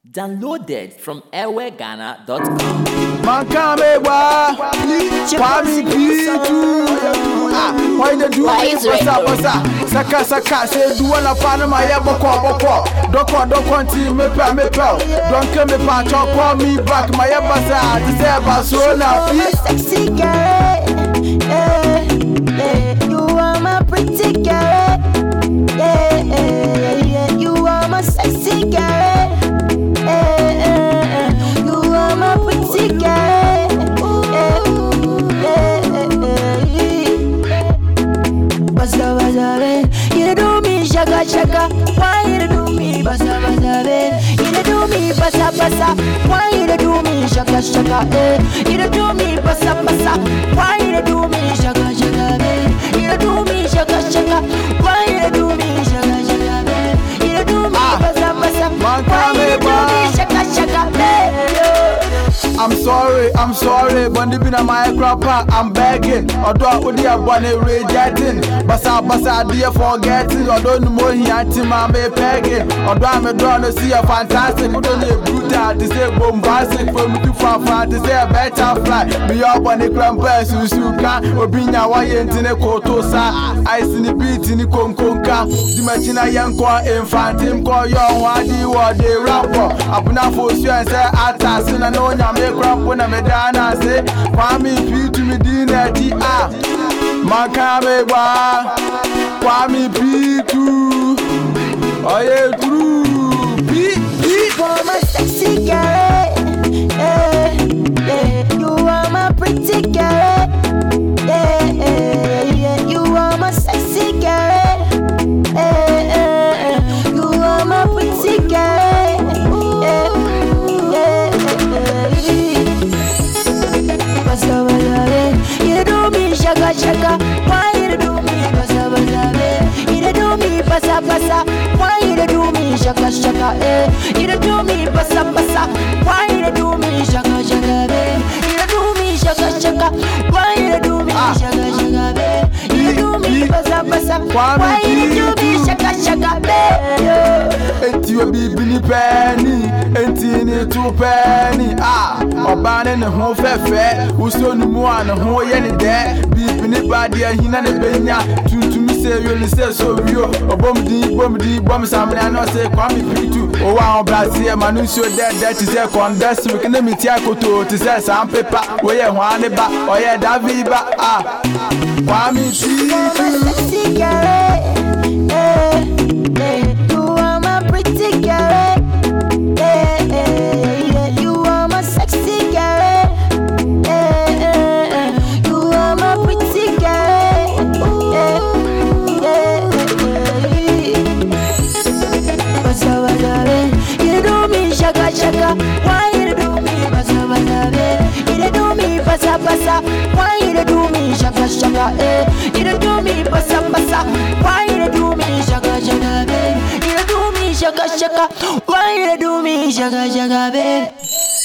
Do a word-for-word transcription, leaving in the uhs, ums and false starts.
Downloaded from airway ghana dot com. Mankame wa, Kwame Pitu. Ah, why the do? What's up, what's up? Saka saka, say do one of Panama, ya boko boko. Doko doko nti me pa me pa. Don't come me pa chop call me back, my yabasa. This is Barcelona. Sexy girl, yeah, yeah. You are my pretty girl, yeah, yeah, yeah. You are my sexy girl. You are my pretty girl. Basa basa be, you do me shaka shaka. Why you do me basa basa be? You do me basa basa. Why you do me shaka shaka? You do me basa basa. Why you do me shaka shaka be? You do me shaka shaka. Why you do me shaka shaka be? You do me basa basa. Why you do me shaka shaka be? I'm sorry, I'm sorry, but the bina my crapper, I'm begging. Although I would have one rejecting, basa basa dear forgetting. Although no more here, Tim, I'm a pegging. Although I'm a drawn to see a fantastic, but only a brutal to say bombastic for me to far far to say a better fly. Me up on the crumpers, Susuka, Obinia, Wayant in a Kotosa, ice in the beat in the Konkonka, the Machina Yanko, Infantim, call your Wadi, what they rapper. Abuna for you and say, Atas, and I know I'm crap when I'm a dana say, Kwame Pitu me dinner T A Mankame wa, Kwame Pitu. Oh yeah, true. P P For my sexy girl, yeah, yeah. You are my pretty girl, yeah, yeah, yeah. You are my sexy girl, yeah, yeah. You are my pretty girl, yeah, yeah, yeah. Basa basa be, you do me shaka shaka. Why you do me basa basa be? You do me basa basa. Why you do me shaka shaka? Eh? You do me basa basa. Why you do me shaka shaka be? You do me shaka shaka. Why you do me shaka shaka be? You do me basa basa. Why you do me shaka shaka be? Enti you be bini penny, enti ni two penny. Ah, obane ne ho fefe, uso nu mu an ho ye ne de. Bi bini badi ahina ne benya, tuntum se yo ne se so yo. Obom di bom di bom samna no se Kwame Pitu. O wa on brasie manu so de de ti se kondas we kene miti akoto ti se sam paper. We ye ho ane ba, o ye Davi ba. Ah, Kwame Pitu. Sexy girl, eh, eh. You are my pretty girl, eh, eh, yeah. You are my sexy girl, eh, eh, eh. You are my pretty girl, eh, eh, eh. Basa basa be, you do me shaka shaka. Why you do me basa basa be? You do me basa basa. Why you do me shaka shaka? Eh, you do me basa basa. Why you do me shaka shaka be? You do me shaka shaka. Why you do me shaka shaka be?